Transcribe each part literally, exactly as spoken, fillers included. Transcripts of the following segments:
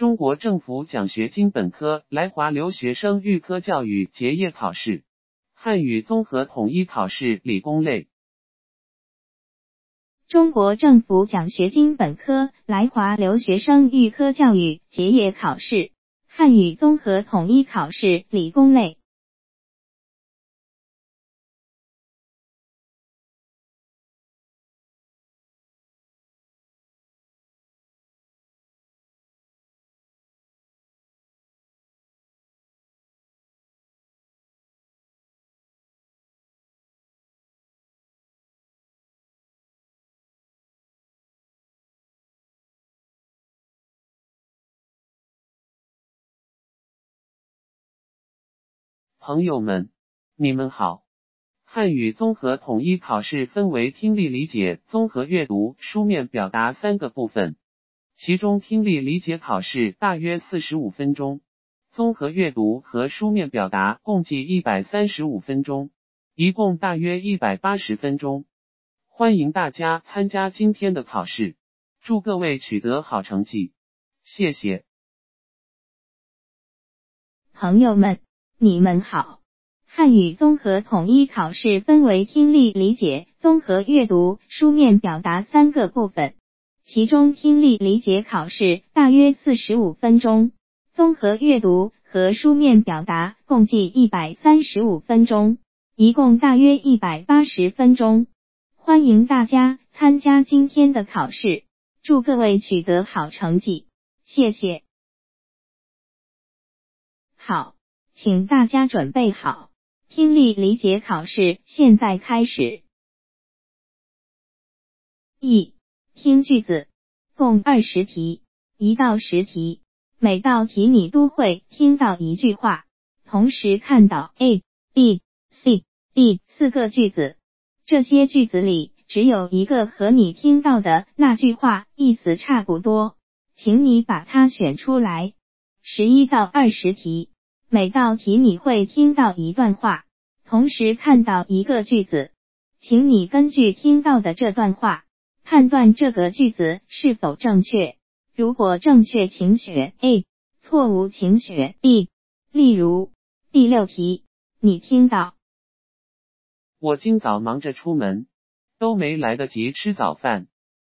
中国政府奖学金本科来华留学生预科教育结业考试，汉语综合统一考试理工类。 中国政府奖学金本科来华留学生预科教育结业考试，汉语综合统一考试理工类。 朋友们，你们好。汉语综合统一考试分为听力理解、综合阅读、书面表达三个部分，其中听力理解考试大约四十五分钟，综合阅读和书面表达共计一百三十五分钟，一共大约一百八十分钟。欢迎大家参加今天的考试，祝各位取得好成绩，谢谢。 朋友们，你们好。汉语综合统一考试分为听力理解、综合阅读、书面表达三个部分，其中听力理解考试大约四十五分钟，综合阅读和书面表达共计一百三十五分钟，一共大约一百八十分钟。欢迎大家参加今天的考试，祝各位取得好成绩，谢谢。好，请大家准备好，听力理解考试现在开始。一、听句子，共二十题，一到十题，每道题你都会听到一句话，同时看到 A、B、C、D 四个句子，这些句子里只有一个和你听到的那句话意思差不多，请你把它选出来。十一到二十题，每道题你会听到一段话，同时看到一个句子，请你根据听到的这段话，判断这个句子是否正确。如果正确，请选 A， 错误请选 B。例如，第六题，你听到： 我今早忙着出门，都没来得及吃早饭。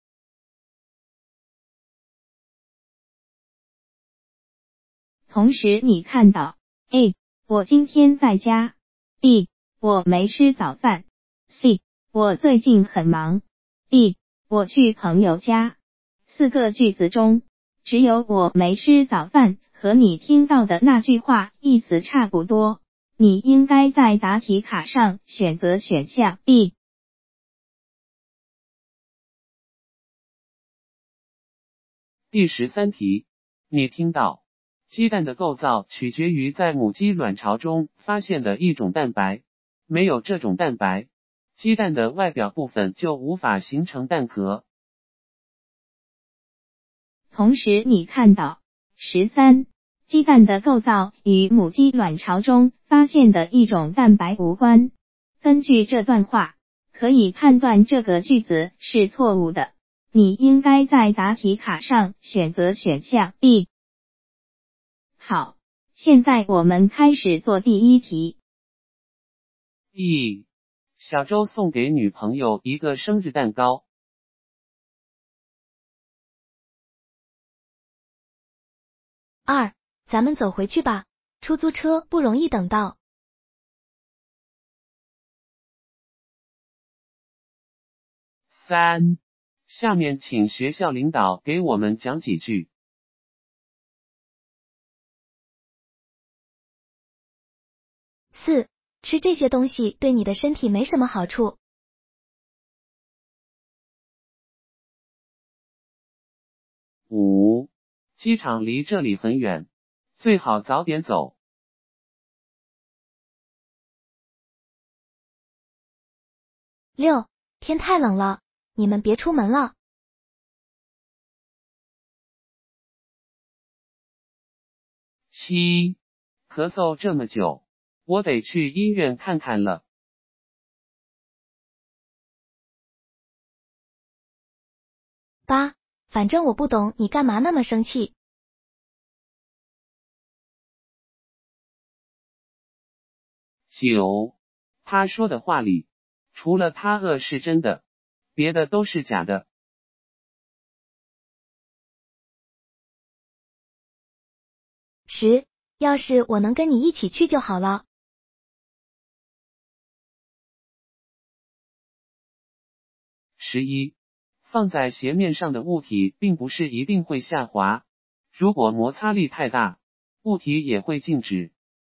同时你看到 A， 我今天在家， B， 我没吃早饭， C， 我最近很忙， D， 我去朋友家。四个句子中，只有我没吃早饭和你听到的那句话意思差不多，你应该在答题卡上选择选项 B。 第十三题，你听到鸡蛋的构造取决于在母鸡卵巢中发现的一种蛋白，没有这种蛋白，鸡蛋的外表部分就无法形成蛋壳。 同时你看到十三，鸡蛋的构造与母鸡卵巢中发现的一种蛋白无关。根据这段话，可以判断这个句子是错误的，你应该在答题卡上选择选项 B。 好，现在我们开始做第一题。 一、小周送给女朋友一个生日蛋糕。 二，咱们走回去吧，出租车不容易等到。 三，下面请学校领导给我们讲几句。 四，吃这些东西对你的身体没什么好处。 五，机场离这里很远，最好早点走。 六，天太冷了，你们别出门了。 七，咳嗽这么久，我得去医院看看了。 八，反正我不懂你干嘛那么生气。 九，他说的话里，除了他恶是真的，别的都是假的。 十，要是我能跟你一起去就好了。 十一，放在斜面上的物体并不是一定会下滑，如果摩擦力太大，物体也会静止。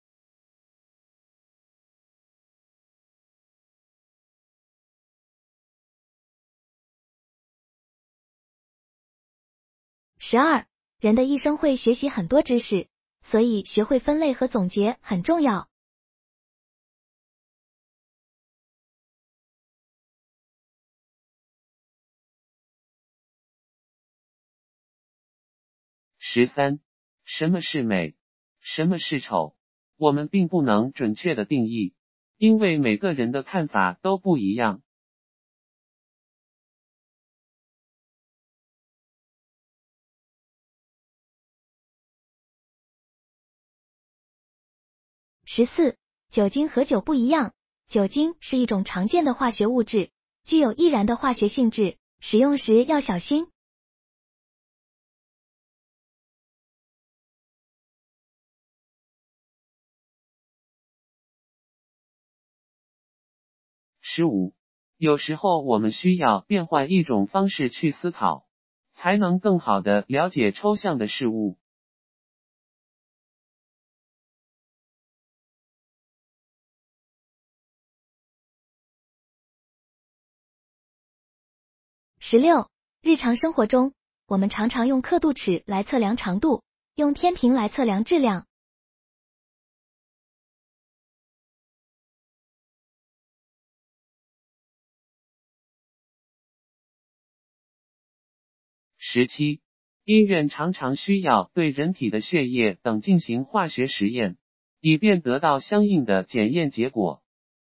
十二，人的一生会学习很多知识，所以学会分类和总结很重要。 十三，什么是美，什么是丑，我们并不能准确的定义，因为每个人的看法都不一样。 十四，酒精和酒不一样，酒精是一种常见的化学物质，具有易燃的化学性质，使用时要小心。 十五，有时候我们需要变换一种方式去思考，才能更好地了解抽象的事物。 十六，日常生活中，我们常常用刻度尺来测量长度，用天平来测量质量。 十七，医院常常需要对人体的血液等进行化学实验，以便得到相应的检验结果。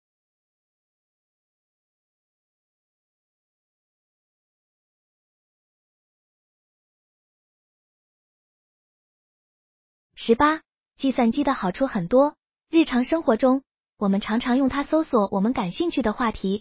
十八，计算机的好处很多，日常生活中，我们常常用它搜索我们感兴趣的话题。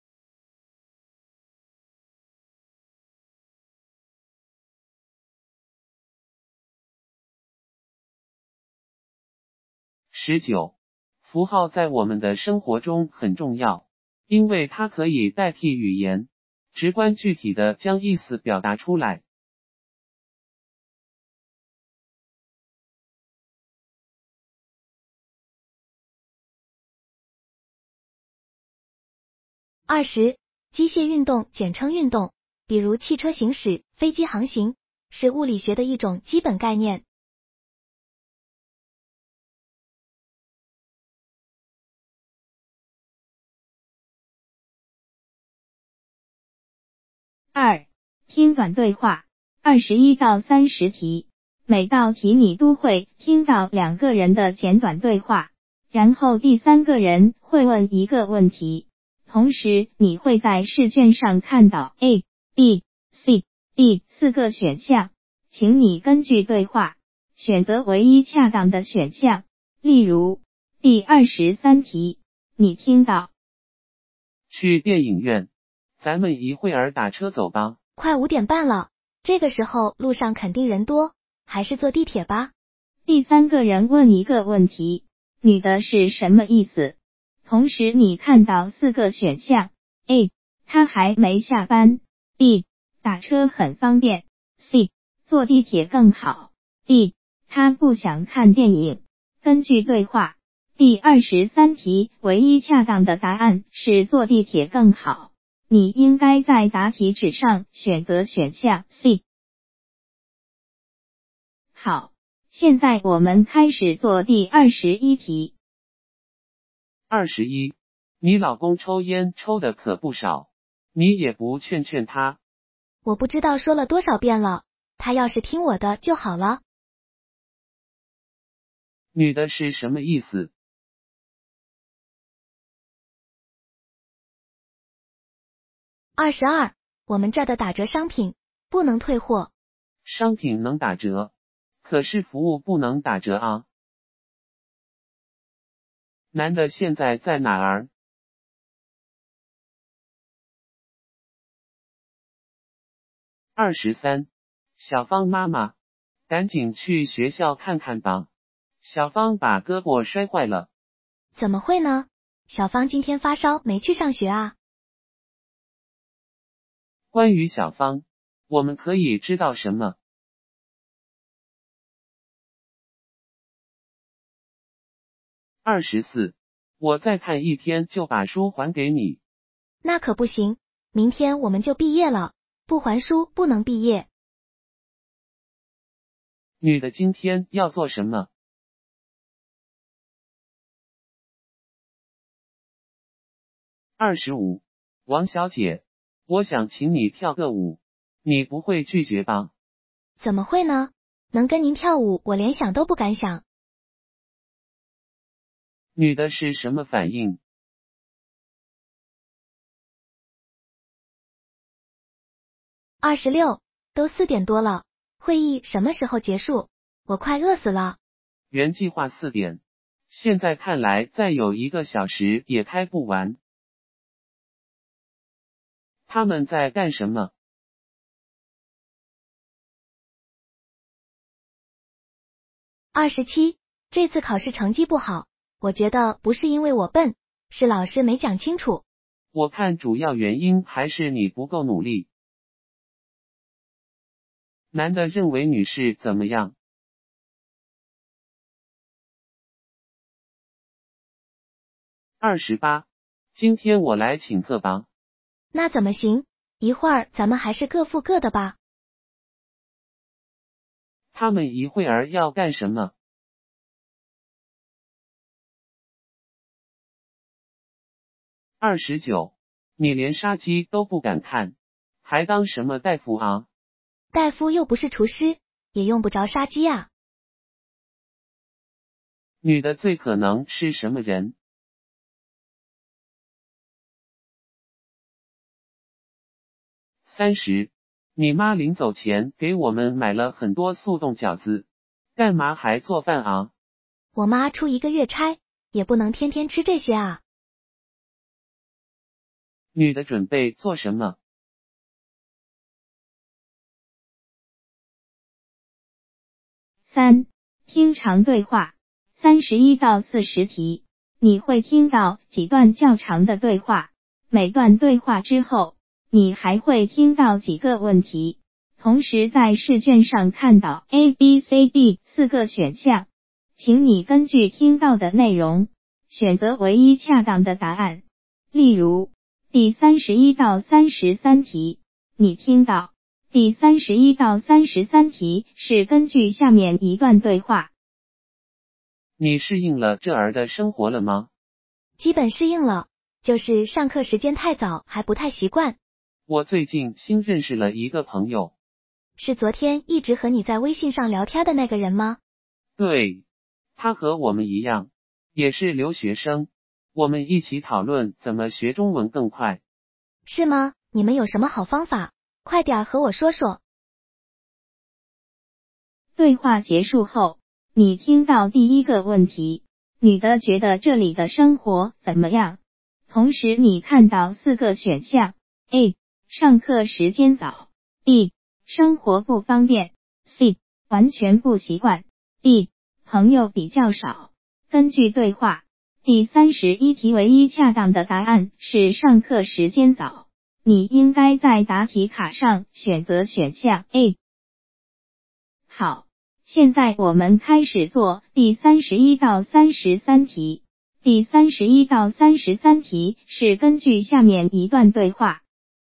十九，符号在我们的生活中很重要，因为它可以代替语言，直观具体的将意思表达出来。 二十，机械运动简称运动，比如汽车行驶、飞机航行，是物理学的一种基本概念。 二、听短对话，二十一到三十题，每道题你都会听到两个人的简短对话，然后第三个人会问一个问题，同时你会在试卷上看到 A、B、C、D 四个选项，请你根据对话选择唯一恰当的选项。例如，第二十三题，你听到去电影院，咱们一会儿打车走吧。 快五点半了，这个时候路上肯定人多，还是坐地铁吧。 第三个人问一个问题，女的是什么意思？同时你看到四个选项 A 她还没下班， B 打车很方便， C 坐地铁更好， D 她不想看电影。根据对话，第二十三题唯一恰当的答案是坐地铁更好，你应该在答题纸上选择选项 C。 好，现在我们开始做第二十一题。 二十一，你老公抽烟抽的可不少，你也不劝劝他。 我不知道说了多少遍了，他要是听我的就好了。 女的是什么意思？ 二十二，我们这的打折商品不能退货。 商品能打折，可是服务不能打折啊。 男的现在在哪儿？二十三，小芳妈妈，赶紧去学校看看吧。小芳把胳膊摔坏了。 怎么会呢？小芳今天发烧没去上学啊？ 关于小芳，我们可以知道什么？二十四，我再看一天就把书还给你。 那可不行，明天我们就毕业了，不还书不能毕业。 女的今天要做什么？二十五，王小姐，我想请你跳个舞，你不会拒绝吧？ 怎么会呢？能跟您跳舞，我连想都不敢想。 女的是什么反应？ 二十六，都四点多了，会议什么时候结束？我快饿死了。 原计划四点，现在看来再有一个小时也开不完。他们在干什么？ 二十七，这次考试成绩不好，我觉得不是因为我笨，是老师没讲清楚。 我看主要原因还是你不够努力。男的认为女士怎么样？二十八，今天我来请客吧。 那怎么行？一会儿咱们还是各付各的吧。 他们一会儿要干什么？二十九，你连杀鸡都不敢看，还当什么大夫啊？ 大夫又不是厨师，也用不着杀鸡啊。 女的最可能是什么人？三十，你妈临走前给我们买了很多速冻饺子，干嘛还做饭啊？ 我妈出一个月差，也不能天天吃这些啊。 女的准备做什么？ 三、听长对话，三十一到四十题，你会听到几段较长的对话，每段对话之后，你还会听到几个问题，同时在试卷上看到 A、B、C、D 四个选项，请你根据听到的内容，选择唯一恰当的答案。例如，第三十一到三十三题，你听到第三十一到三十三题是根据下面一段对话。 你适应了这儿的生活了吗？ 基本适应了，就是上课时间太早，还不太习惯。 我最近新认识了一个朋友。 是昨天一直和你在微信上聊天的那个人吗？ 对，他和我们一样，也是留学生，我们一起讨论怎么学中文更快。 是吗？你们有什么好方法？快点和我说说。 对话结束后，你听到第一个问题，女的觉得这里的生活怎么样？同时你看到四个选项 A 上课时间早 B 生活不方便 C 完全不习惯 D 朋友比较少。根据对话，第三十一题唯一恰当的答案是上课时间早，你应该在答题卡上选择选项 A。 好，现在我们开始做第三十一到三十三题。第三十一到三十三题是根据下面一段对话。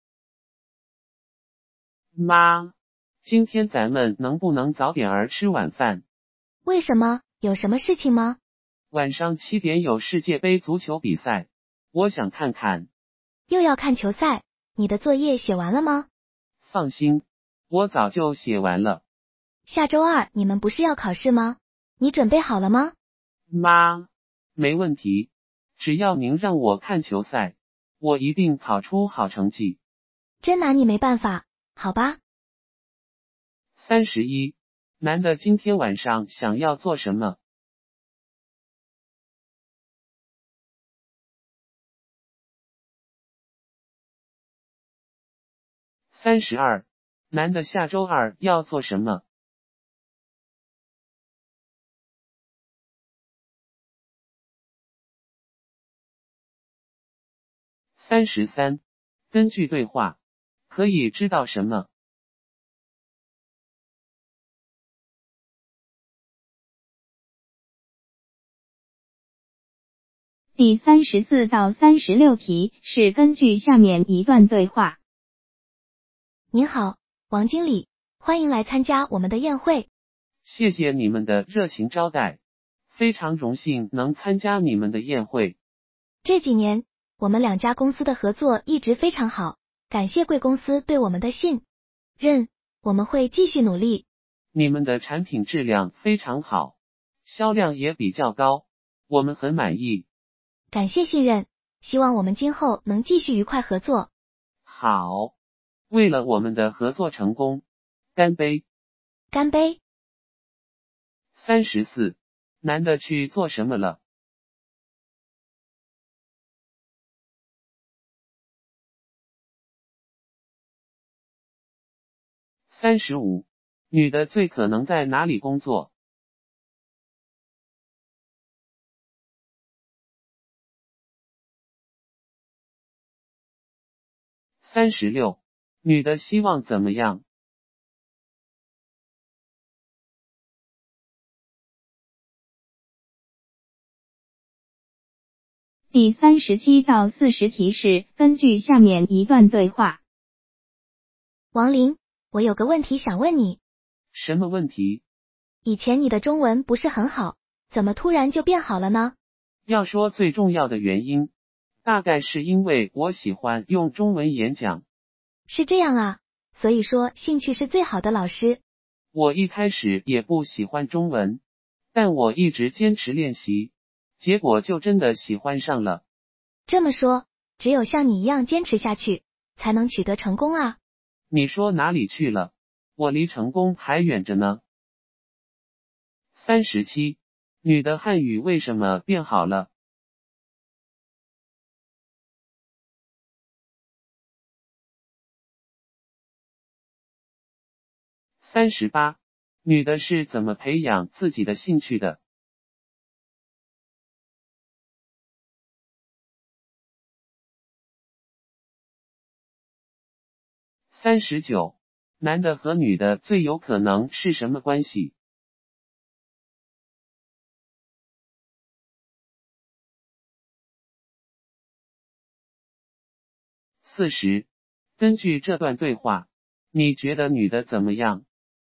妈，今天咱们能不能早点儿吃晚饭？ 为什么？有什么事情吗？ 晚上七点有世界杯足球比赛，我想看看。 又要看球赛？你的作业写完了吗？ 放心，我早就写完了。 下周二你们不是要考试吗？你准备好了吗？ 妈，没问题，只要您让我看球赛，我一定考出好成绩。 真拿你没办法，好吧。 三十一，男的今天晚上想要做什么？ 三十二，男的下周二要做什么？三十三，根据对话，可以知道什么？ 第三十四到三十六题是根据下面一段对话。 您好，王经理，欢迎来参加我们的宴会。 谢谢你们的热情招待，非常荣幸能参加你们的宴会。 这几年，我们两家公司的合作一直非常好，感谢贵公司对我们的信任，我们会继续努力。 你们的产品质量非常好，销量也比较高，我们很满意。 感谢信任，希望我们今后能继续愉快合作。 好，为了我们的合作成功，干杯！ 干杯！ 三十四，男的去做什么了？三十五，女的最可能在哪里工作？三十六，女的希望怎么样？ 第三十七到四十题是根据下面一段对话。 王林，我有个问题想问你。 什么问题？ 以前你的中文不是很好，怎么突然就变好了呢？ 要说最重要的原因，大概是因为我喜欢用中文演讲。 是这样啊，所以说兴趣是最好的老师。 我一开始也不喜欢中文，但我一直坚持练习，结果就真的喜欢上了。 这么说，只有像你一样坚持下去，才能取得成功啊。 你说哪里去了？我离成功还远着呢。三十七，女的汉语为什么变好了？三十八，女的是怎么培养自己的兴趣的？三十九，男的和女的最有可能是什么关系？四十，根据这段对话，你觉得女的怎么样？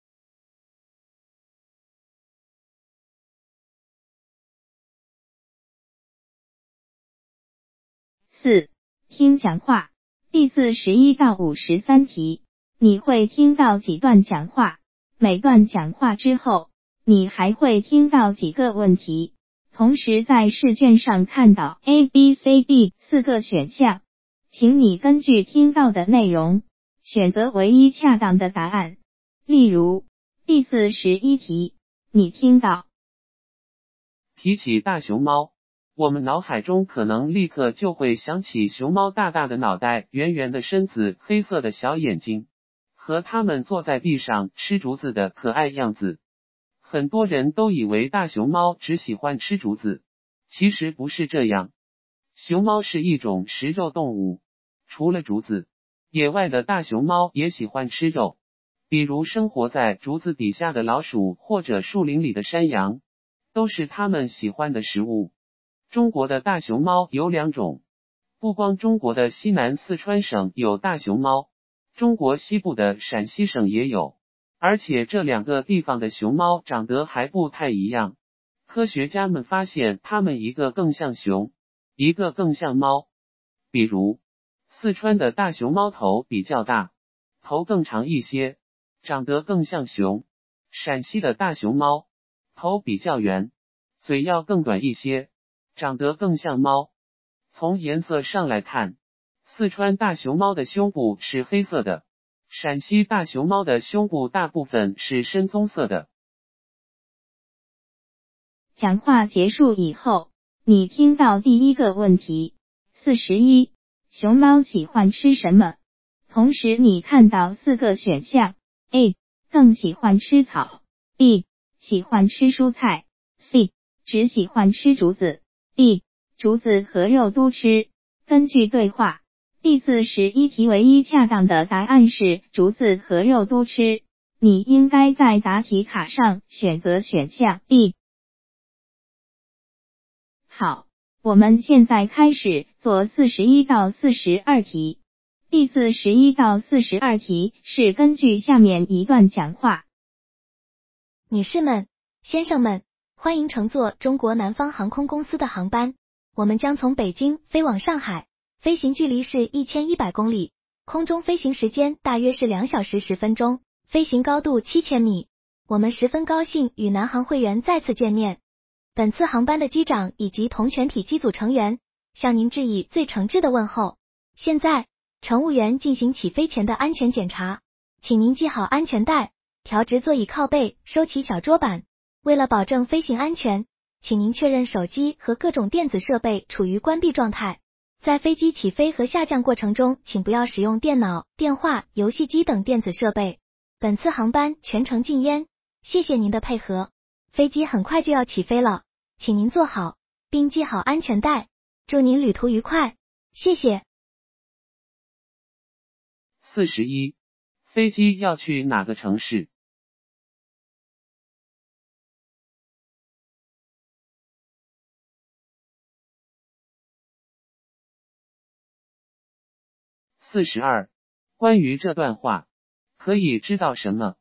四、听讲话。第四十一到五十三题，你会听到几段讲话？每段讲话之后，你还会听到几个问题？同时在试卷上看到 A、B、C、D 四个选项，请你根据听到的内容，选择唯一恰当的答案。例如，第四十一题，你听到提起大熊猫，我们脑海中可能立刻就会想起熊猫大大的脑袋、圆圆的身子、黑色的小眼睛，和它们坐在地上吃竹子的可爱样子。很多人都以为大熊猫只喜欢吃竹子，其实不是这样。熊猫是一种食肉动物，除了竹子，野外的大熊猫也喜欢吃肉，比如生活在竹子底下的老鼠或者树林里的山羊，都是它们喜欢的食物。中国的大熊猫有两种，不光中国的西南四川省有大熊猫，中国西部的陕西省也有，而且这两个地方的熊猫长得还不太一样。科学家们发现它们一个更像熊，一个更像猫。比如，四川的大熊猫头比较大，头更长一些，长得更像熊。陕西的大熊猫头比较圆，嘴要更短一些，长得更像猫。从颜色上来看，四川大熊猫的胸部是黑色的，陕西大熊猫的胸部大部分是深棕色的。 讲话结束以后，你听到第一个问题。四十一，熊猫喜欢吃什么？ 同时你看到四个选项 ：A. 更喜欢吃草 ；B. 喜欢吃蔬菜 ；C. 只喜欢吃竹子 ；D. 竹子和肉都吃。根据对话，第四十一题唯一恰当的答案是竹子和肉都吃。你应该在答题卡上选择选项 B。好，我们现在开始做四十一到四十二题。第四十一到四十二题是根据下面一段讲话。 女士们、先生们，欢迎乘坐中国南方航空公司的航班，我们将从北京飞往上海，飞行距离是一千一百公里，空中飞行时间大约是两小时十分钟，飞行高度七千米。我们十分高兴与南航会员再次见面。本次航班的机长以及同全体机组成员向您致以最诚挚的问候。现在，乘务员进行起飞前的安全检查，请您系好安全带，调直座椅靠背，收起小桌板。为了保证飞行安全，请您确认手机和各种电子设备处于关闭状态。在飞机起飞和下降过程中，请不要使用电脑、电话、游戏机等电子设备。本次航班全程禁烟，谢谢您的配合。飞机很快就要起飞了，请您坐好，并系好安全带。祝您旅途愉快，谢谢。 四十一，飞机要去哪个城市？四十二，关于这段话，可以知道什么？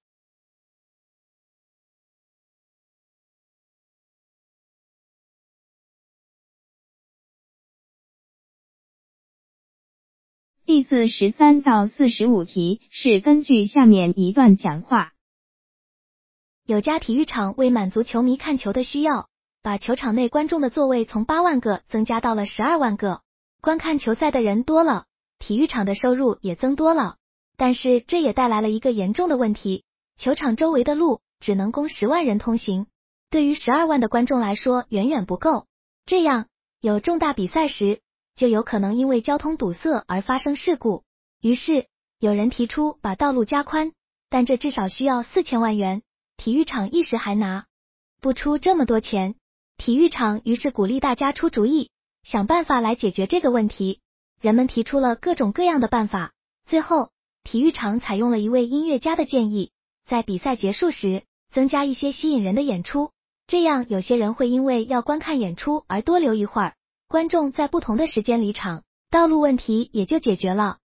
第四十三到四十五题是根据下面一段讲话。 有家体育场为满足球迷看球的需要，把球场内观众的座位从八万个增加到了十二万个。观看球赛的人多了，体育场的收入也增多了。但是这也带来了一个严重的问题，球场周围的路只能供十万人通行，对于十二万的观众来说远远不够。这样，有重大比赛时，就有可能因为交通堵塞而发生事故。于是，有人提出把道路加宽，但这至少需要四千万元，体育场一时还拿不出这么多钱。体育场于是鼓励大家出主意，想办法来解决这个问题。人们提出了各种各样的办法，最后，体育场采用了一位音乐家的建议，在比赛结束时，增加一些吸引人的演出，这样有些人会因为要观看演出而多留一会儿。观众在不同的时间离场，道路问题也就解决了。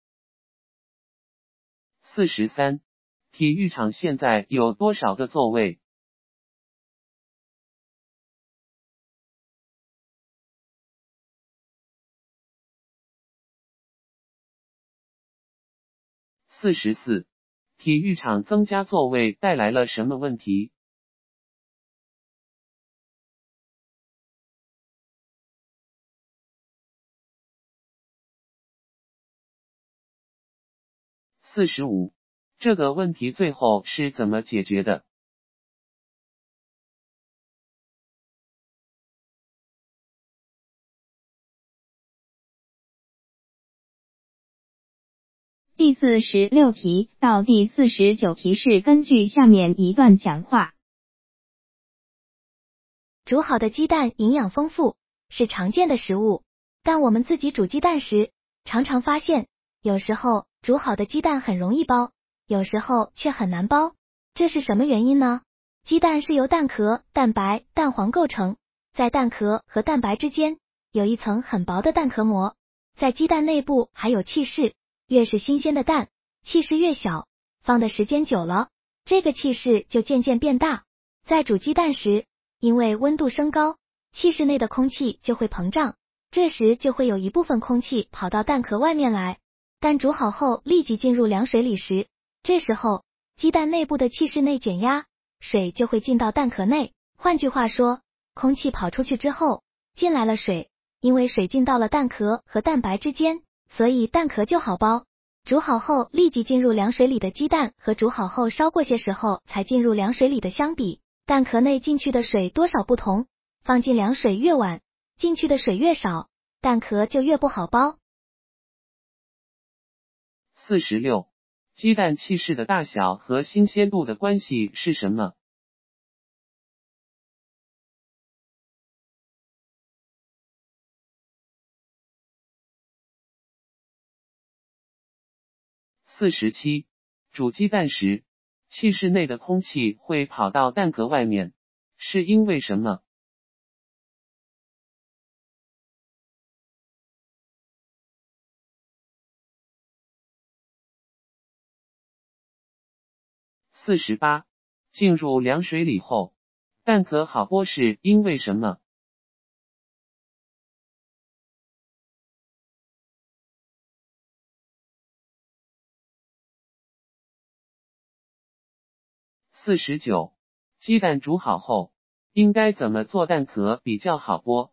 四十三，体育场现在有多少个座位？四十四，体育场增加座位带来了什么问题？四十五，这个问题最后是怎么解决的？ 第四十六题到第四十九题是根据下面一段讲话。 煮好的鸡蛋营养丰富，是常见的食物，但我们自己煮鸡蛋时，常常发现，有时候煮好的鸡蛋很容易剥，有时候却很难剥。这是什么原因呢？鸡蛋是由蛋壳、蛋白、蛋黄构成，在蛋壳和蛋白之间有一层很薄的蛋壳膜，在鸡蛋内部还有气室，越是新鲜的蛋，气室越小，放的时间久了，这个气室就渐渐变大。在煮鸡蛋时，因为温度升高，气室内的空气就会膨胀，这时就会有一部分空气跑到蛋壳外面来。蛋煮好后立即进入凉水里时，这时候鸡蛋内部的气室内减压，水就会进到蛋壳内。换句话说，空气跑出去之后，进来了水，因为水进到了蛋壳和蛋白之间，所以蛋壳就好剥。煮好后立即进入凉水里的鸡蛋和煮好后烧过些时候才进入凉水里的相比，蛋壳内进去的水多少不同，放进凉水越晚，进去的水越少，蛋壳就越不好剥。 四十六，鸡蛋气室的大小和新鲜度的关系是什么？四十七，煮鸡蛋时，气室内的空气会跑到蛋壳外面，是因为什么？四十八，进入凉水里后，蛋壳好剥是因为什么？四十九，鸡蛋煮好后，应该怎么做蛋壳比较好剥？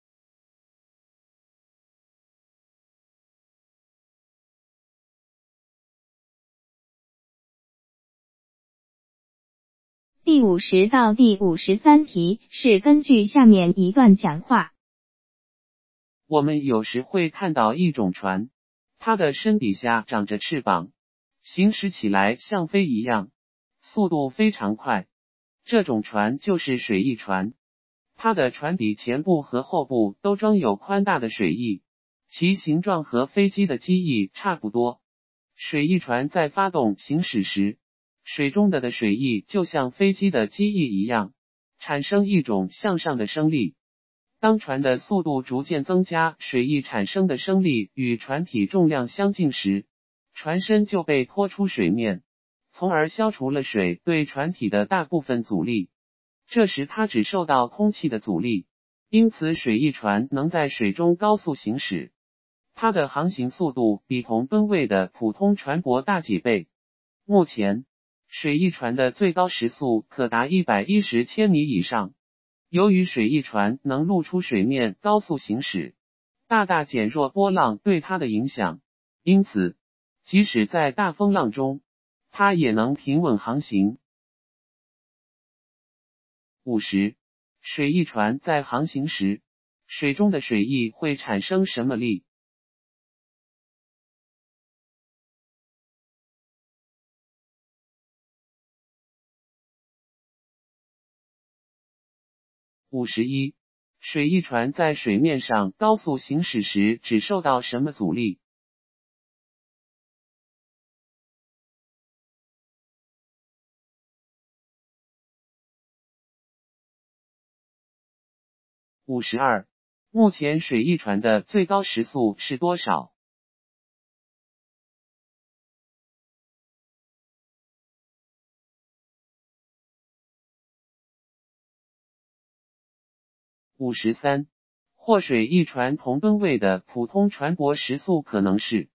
第五十到第五十三题是根据下面一段讲话。 我们有时会看到一种船，它的身底下长着翅膀，行驶起来像飞一样，速度非常快。这种船就是水翼船，它的船底前部和后部都装有宽大的水翼，其形状和飞机的机翼差不多。水翼船在发动行驶时，水中的的水翼就像飞机的机翼一样，产生一种向上的升力。当船的速度逐渐增加，水翼产生的升力与船体重量相近时，船身就被拖出水面，从而消除了水对船体的大部分阻力。这时它只受到空气的阻力，因此水翼船能在水中高速行驶。它的航行速度比同吨位的普通船舶大几倍。目前，水翼船的最高时速可达一百一十千米以上。由于水翼船能露出水面高速行驶，大大减弱波浪对它的影响，因此，即使在大风浪中，它也能平稳航行。五十，水翼船在航行时，水中的水翼会产生什么力？五十一，水翼船在水面上高速行驶时只受到什么阻力？五十二，目前水翼船的最高时速是多少？五十三，或水翼船同吨位的普通船舶时速可能是？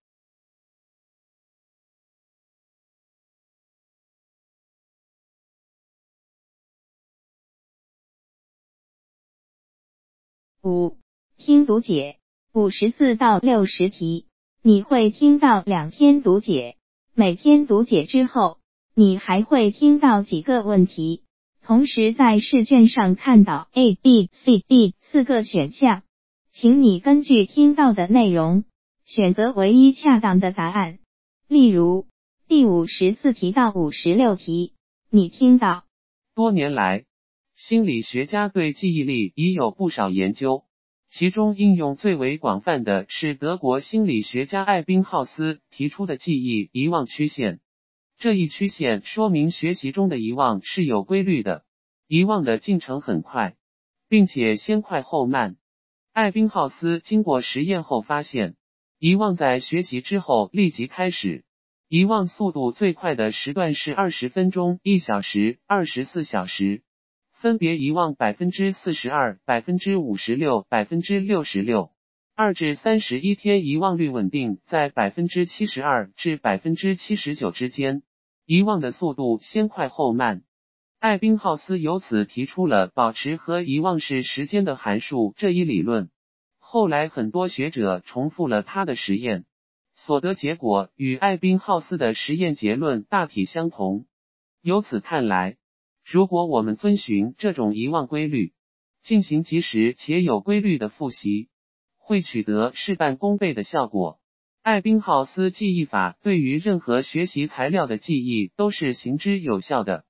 五、听读解。五十四到六十题，你会听到两篇读解，每篇读解之后，你还会听到几个问题，同时在试卷上看到 A、B、C、D 四个选项，请你根据听到的内容，选择唯一恰当的答案。例如，第五十四题到五十六题，你听到， 多年来，心理学家对记忆力已有不少研究，其中应用最为广泛的是德国心理学家艾宾浩斯提出的记忆遗忘曲线。这一曲线说明学习中的遗忘是有规律的，遗忘的进程很快，并且先快后慢。艾宾浩斯经过实验后发现，遗忘在学习之后立即开始，遗忘速度最快的时段是二十分钟、一小时、二十四小时。分别遗忘 百分之四十二、百分之五十六、百分之六十六。二至三十一天遗忘率稳定在 百分之七十二 至 百分之七十九 之间，遗忘的速度先快后慢。艾宾浩斯由此提出了保持和遗忘是时间的函数这一理论。后来很多学者重复了他的实验，所得结果与艾宾浩斯的实验结论大体相同。由此看来，如果我们遵循这种遗忘规律，进行及时且有规律的复习，会取得事半功倍的效果。 艾宾浩斯记忆法对于任何学习材料的记忆都是行之有效的。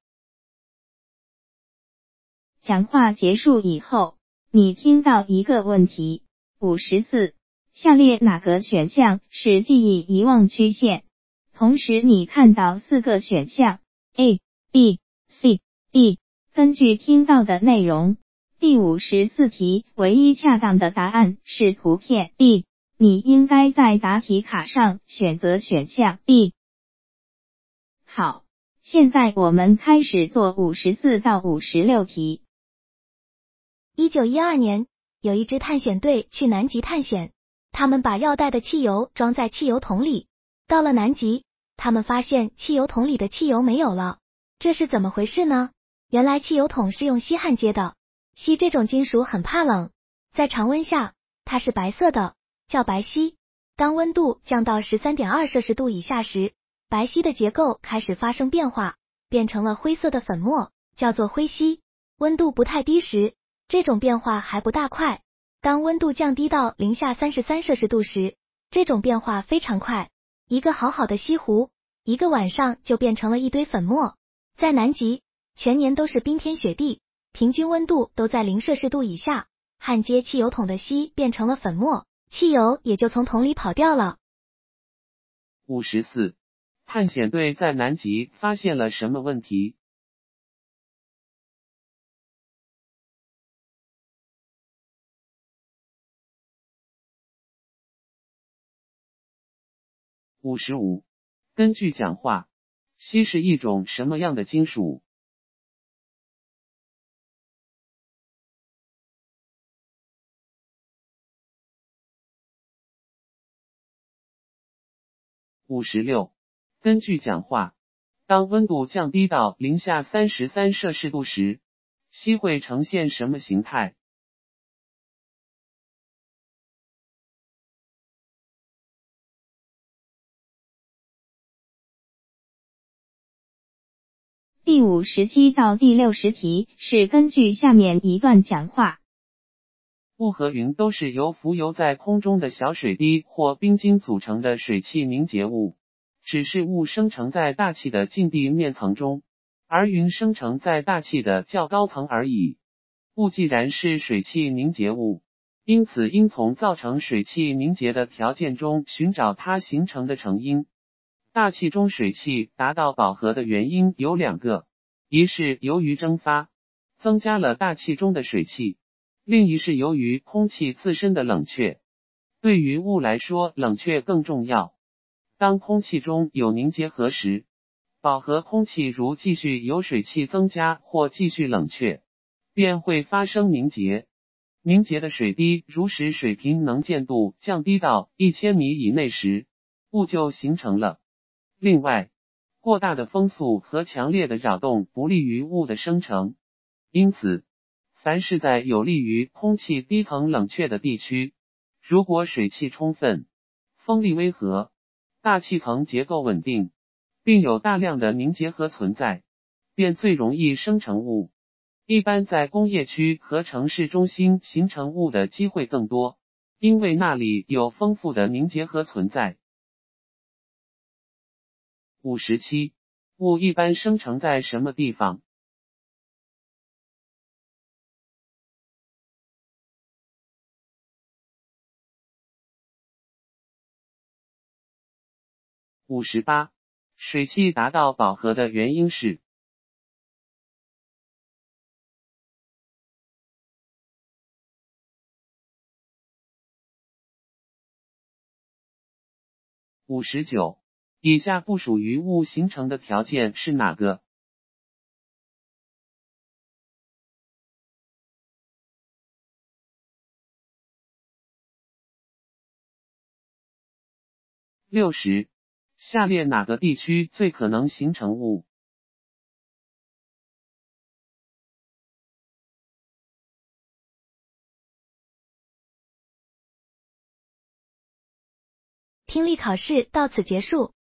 讲话结束以后，你听到一个问题。五十四，下列哪个选项是记忆遗忘曲线？同时你看到四个选项 A、B、C、D， 根据听到的内容，第五十四题唯一恰当的答案是图片 B， 你应该在答题卡上选择选项 B。 好，现在我们开始做五十四到五十六题。 一九一二年，有一支探险队去南极探险，他们把要带的汽油装在汽油桶里。到了南极，他们发现汽油桶里的汽油没有了，这是怎么回事呢？原来汽油桶是用锡焊接的，锡这种金属很怕冷，在常温下它是白色的，叫白锡。当温度降到 十三点二摄氏度以下时，白锡的结构开始发生变化，变成了灰色的粉末，叫做灰锡。温度不太低时，这种变化还不大快，当温度降低到零下三十三摄氏度时，这种变化非常快，一个好好的锡壶，一个晚上就变成了一堆粉末。在南极，全年都是冰天雪地，平均温度都在零摄氏度以下，焊接汽油桶的锡变成了粉末，汽油也就从桶里跑掉了。 五十四，探险队在南极发现了什么问题？五十五，根据讲话，锡是一种什么样的金属？五十六，根据讲话，当温度降低到零下三十三摄氏度时，锡会呈现什么形态？ 第五十七到第六十题是根据下面一段讲话。 雾和云都是由浮游在空中的小水滴或冰晶组成的水汽凝结物，只是雾生成在大气的近地面层中，而云生成在大气的较高层而已。雾既然是水汽凝结物，因此应从造成水汽凝结的条件中寻找它形成的成因。大气中水汽达到饱和的原因有两个，一是由于蒸发，增加了大气中的水汽，另一是由于空气自身的冷却。对于雾来说，冷却更重要。当空气中有凝结核时，饱和空气如继续有水汽增加或继续冷却，便会发生凝结。凝结的水滴如使水平能见度降低到一千米以内时，雾就形成了。另外，过大的风速和强烈的扰动不利于雾的生成，因此，凡是在有利于空气低层冷却的地区，如果水汽充分、风力温和、大气层结构稳定，并有大量的凝结核存在，便最容易生成雾。一般在工业区和城市中心形成雾的机会更多，因为那里有丰富的凝结核存在。五十七，雾一般生成在什么地方？五十八，水汽达到饱和的原因是？五十九，以下不属于雾形成的条件是哪个？六十，下列哪个地区最可能形成雾？ 听力考试到此结束。